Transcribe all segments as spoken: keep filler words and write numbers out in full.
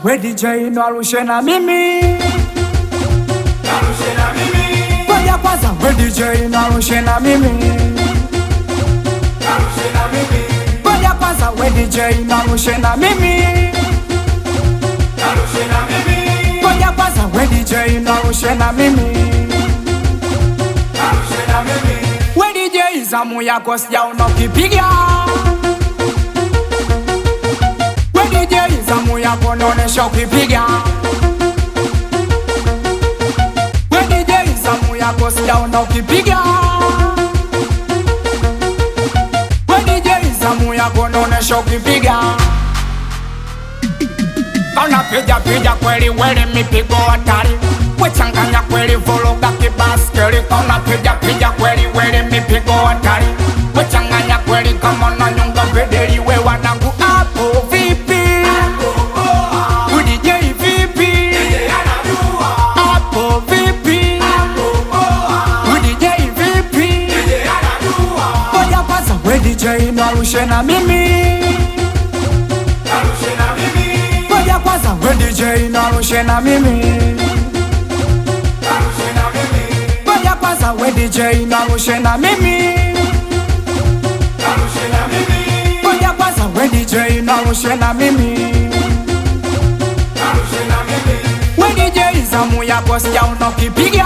we D J narushe na mimi, narushe na mimi. ngoja kwanza we D J narushe na mimi, narushe na mimi. ngoja kwanza we D J narushe na mimi, narushe na mimi. ngoja kwanza we D J narushe na mimi, narushe na mimi. we D J zamu yako sijaona ukipiga, we D J zamu yako naonesha ukipiga, we D J zamu yako sijaona ukipiga, we D J zamu yako naonesha ukipiga. Kauna pija pija kweli wele mipigo hatari, we changanya kweli vologa kibaskeli. Kauna pija pija kweli wele mipigo hatari, we changanya kweli kama na nyonga vedeli. We wanangu hapo vipi, we D J vipi, hapo vipi, we D J vipi. Ngoja kwanza we D J narushe na mimi, narushe na mimi. ngoja kwanza we D J narushe na mimi, narushe na mimi. ngoja kwanza we D J narushe na mimi, narushe na mimi. ngoja kwanza we D J narushe na mimi, narushe na mimi. we D J zamu yako sijaona ukipiga,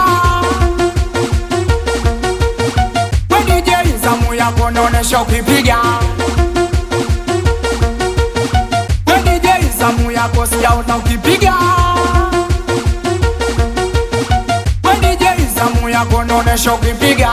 we D J zamu yako naonesha ukipiga, we D J zamu yako sijaona ukipiga, we D J zamu yako naonesha ukipiga.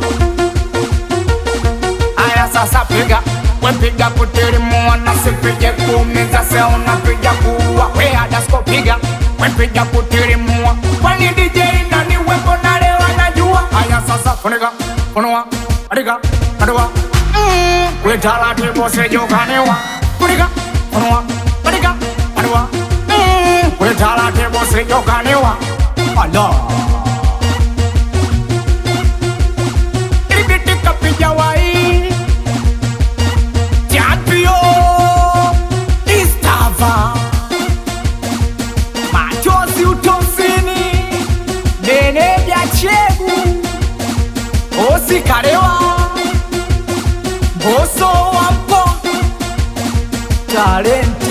Aya sasa piga, we piga kutirimua na sipige kuumiza, se unapiga kuua. We adasko piga, we piga kutirimua, kwani D J nani wepo na leo anajua. Aya sasa funika, funua, adiga, adua, mm, we taratibu sijukanewa. Funika, funua, adiga, adua, mm, we taratibu sijukanewa. Allah ibitika pija wai champion Istava machozi utosini nene vya chegu osikarewa boso wampo talent